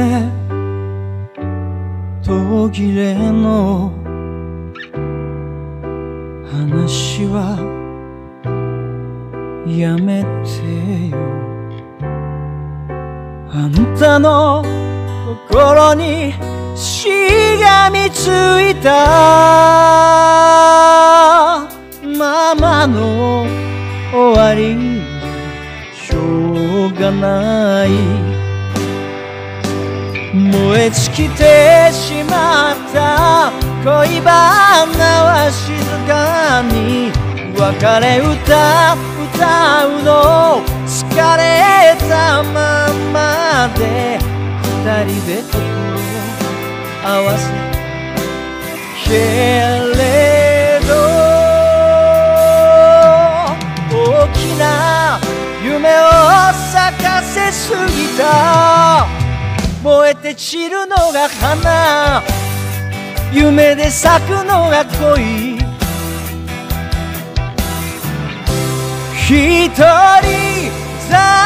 で途切れの話はやめてよ。あんたの心にしがみついたままの終わりしょうがない。燃え尽きてしまった恋バナは静かに別れ歌歌うの疲れたままで二人で心合わせけれど大きな夢を咲かせすぎた。燃えて散るのが花、夢で咲くのが恋。一人